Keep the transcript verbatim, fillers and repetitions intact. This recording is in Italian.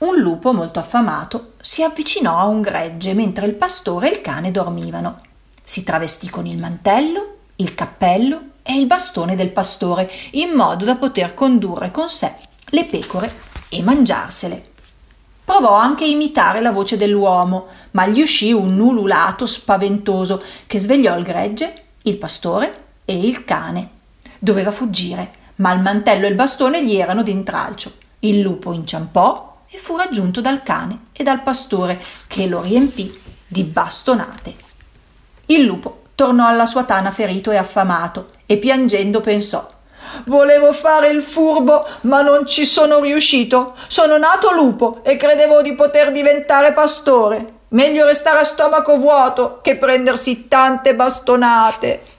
Un lupo molto affamato si avvicinò a un gregge mentre il pastore e il cane dormivano. Si travestì con il mantello, il cappello e il bastone del pastore, in modo da poter condurre con sé le pecore e mangiarsele. Provò anche a imitare la voce dell'uomo, ma gli uscì un ululato spaventoso che svegliò il gregge, il pastore e il cane. Doveva fuggire, ma il mantello e il bastone gli erano d'intralcio. Il lupo inciampò e fu raggiunto dal cane e dal pastore, che lo riempì di bastonate. Il lupo tornò alla sua tana ferito e affamato e piangendo pensò: «Volevo fare il furbo, ma non ci sono riuscito. Sono nato lupo e credevo di poter diventare pastore. Meglio restare a stomaco vuoto che prendersi tante bastonate».